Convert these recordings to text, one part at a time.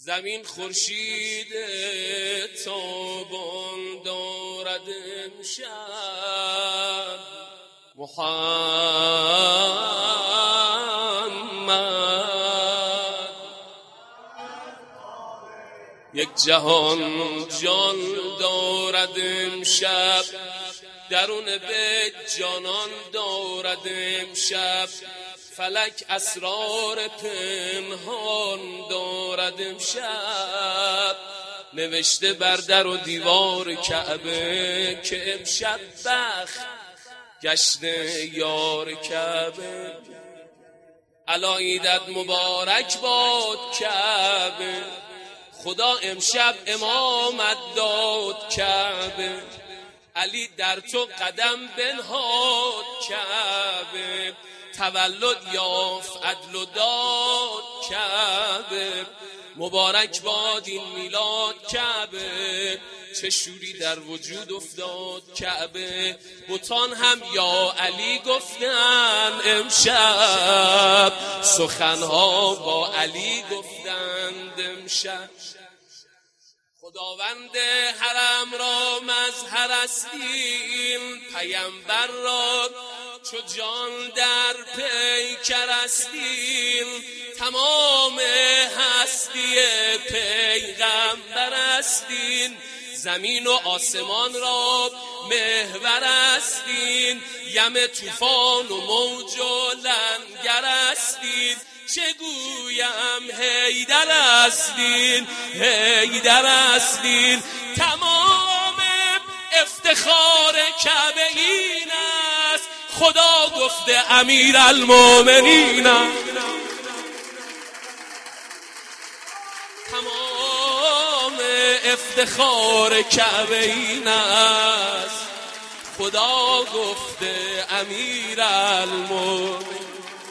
زمین خورشید تابان دارد امشب، محمد یک جهان جان دارد امشب، درون بیت جانان دارد امشب، فلک اسرار پنهان دارد امشب، نوشته بر در و دیوار کعبه که امشب بخت گشته یار کعبه. علاییدت مبارک باد کعبه، خدا امشب امامت داد کعبه، علی در تو قدم بنهاد کعبه، تولد یافت عدل و داد کعبه، مبارک باد این میلاد کعبه، چه شوری در وجود افتاد کعبه، بتان هم یا علی گفتن امشب، سخنها با علی گفتند امشب. خداوند حرم را مظهر استیم، پیمبر را چو جان در پیکر استیم، تمام هستی پیغمبر استیم، زمین و آسمان را محور استیم، یم طوفان و موج و لنگر استیم، چه گویم حیدر استین حیدر استین، تمام افتخار کعبه این است، خدا گفته امیرالمومنین است، تمام افتخار کعبه این است، خدا گفته امیرالمومنین.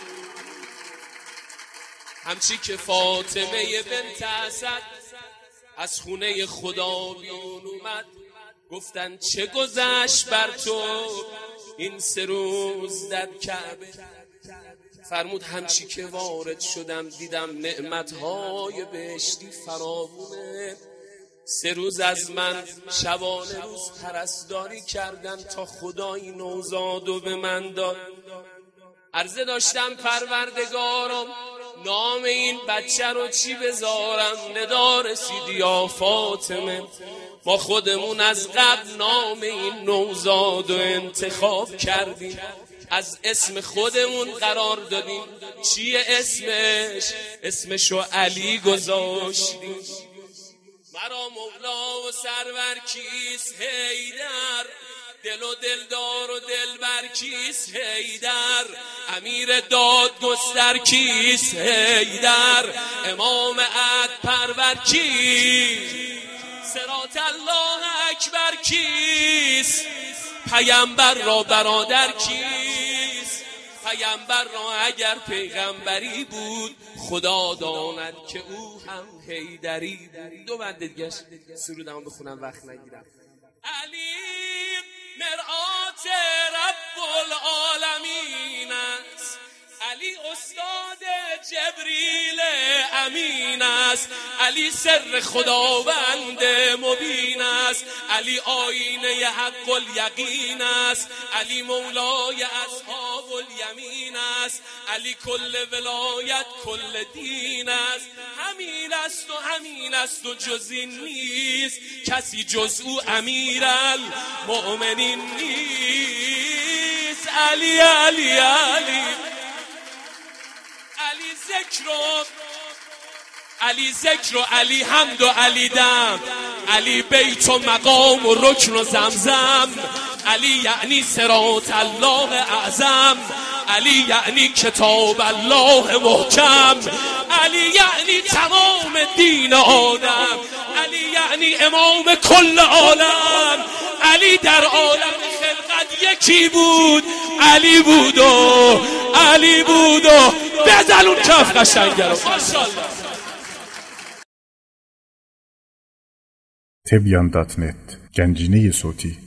همچی که فاطمه بنت اسد از خونه خدا بیرون اومد، گفتن چه گذشت بر تو این 3 روز در کعبه؟ فرمود همچی که وارد شدم دیدم نعمتهای بهشتی فراوونه، 3 روز از من شبانه روز پرستاری کردن تا خدای نوزادو به من داد. عرضه داشتم پروردگارم نام این بچه رو چی بذارم؟ ندا رسید یا فاطمه ما خودمون از قبل نام این نوزاد و انتخاب کردیم، از اسم خودمون قرار دادیم. چیه اسمش؟ اسمشو علی گذاشتیم. مرا مولا و سرور کیست؟ حیدر. دل و دلدار و دلبر کیست؟ حیدر. امیر دادگستر کیست؟ حیدر. امام عدل پرور کیست؟ صراط الله اکبر کیست؟ پیامبر را برادر کیست؟ پیامبر را اگر پیغمبری بود خدا داند که او هم حیدری بود. 2 بند دیگه سرودمو بخونم وقت نگیرم. علی مرآت رب العالمین است، علی استاد جبریل امین است، علی سر خداوند مبین است، علی آینه حق الیقین است، علی مولای اصحاب الیمین است، علی کل ولایت کل دین است، همین است و همین است و جز این نیست، کسی جز او امیرالمؤمنین نیست. علی علی علی علی ذکر و علی حمد و علی دم، علی بیت و مقام و رکن و زمزم، علی یعنی صراط الله اعظم، علی یعنی کتاب الله محکم، علی یعنی تمام دین آدم، علی یعنی امام کل عالم، علی در عالم خلقت یکی بود، علی بود و علی بود و بزن اون کف قشنگه رو. ماشاءالله. Tebyan.net Gencine صوتی